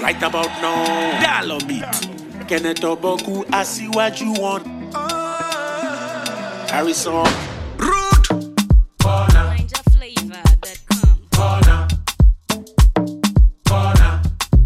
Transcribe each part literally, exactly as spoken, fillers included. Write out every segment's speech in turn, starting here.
Right about now, dial on beat. Kenneth Oboku, I see what you want. Harrison, rude. Corner. Ninja flavor that come. Corner. Corner.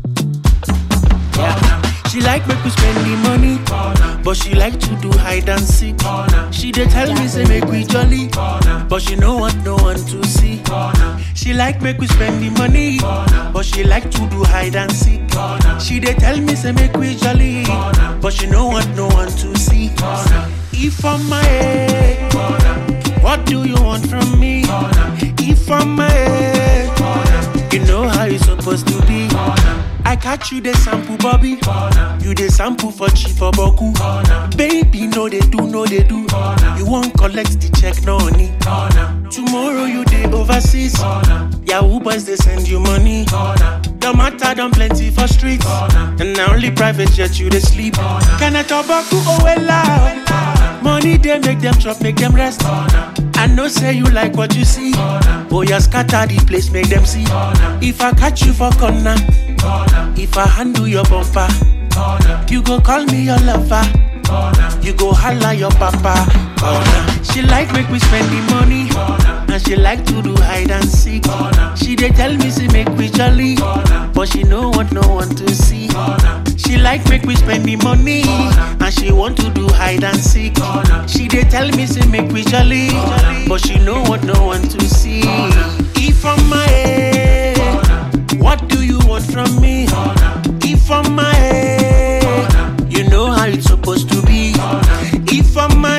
Yeah. She like make we spend the money, corner. But she like to do hide and seek. Corner. She dey tell me say make we jolly, corner. But she no want no one to see. Corner. She like make we spend the money, corner. But she like to do hide and seek. Corner. She dey tell me say make we jolly, corner. But she no want no one to see. Corner. If I'm my head, corner. What do you want from me? Corner. If I'm my head, corner. You know how it's supposed to be. Corner. I catch you the sample, Bobby. Corner. You the sample for cheap for Boku. Corner. Baby, no they do, no they do. Corner. You won't collect the check, no honey. Corner. Tomorrow you day overseas. Corner. Yahoo boys they send you money. Corner. Your matter done plenty for streets. Corner. And now only private jet you they sleep. Can I talk about oh well loud? Money they make them chop, make them rest. Corner. I know say you like what you see. Corner. Oh yeah, scatter the place, make them see. Corner. If I catch you for corner, corner. If I handle your bumper, corner. You go call me your lover, corner. You go holla your papa, corner. She like make we spend the money, corner. And she like to do hide and seek, corner. She dey tell me say make we jolly, corner. But she no want no one to see, corner. She like make we spend the money, corner. And she want to do hide and seek, corner. She dey tell me say make we jolly, corner. But she no want no one to see, corner. If I'm my head, corner. What do you want from me? Corner. If I'm my head, corner. You know how it's supposed to be, corner. If I'm my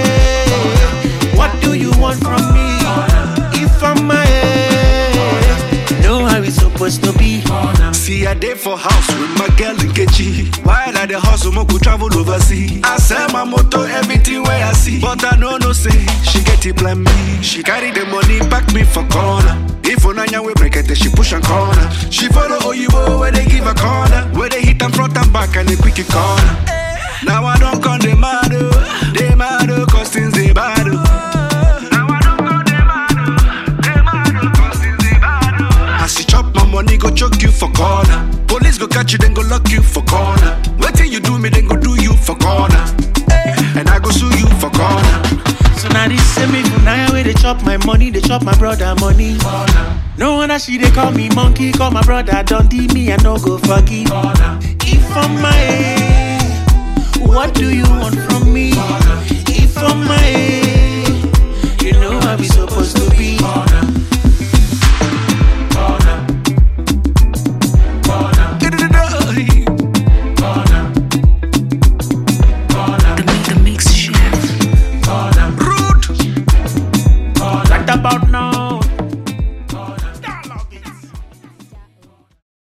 head, what do you want from me? Corner. If I'm my head, you know how it's supposed to be, corner. See a day for house with my girl in Kechi. While at the hustle, mo go travel overseas. I sell my motor, everything where I see. But I know no say, she get it plan me. She carry the money, back me for corner. If Onanya we break it, she push and corner. She follow Oyibo where they give a corner. Where they hit and front and back and they quick it corner. Now I don't come the mad, they mad, cause things they bad. Now I don't come the mad, they mad, cause things they bad. As you chop my money, go choke you for corner. Police go catch you, then go lock you for corner. Waiting you do me, then go do you for corner. And I go sue you for corner. So now this same people now where they chop my money, they chop my brother money. Corner. No wonder she they call me monkey, call my brother don't do me and no go forgive. Corner. If I'm my head, what do you want from me? Corner. If I'm my head,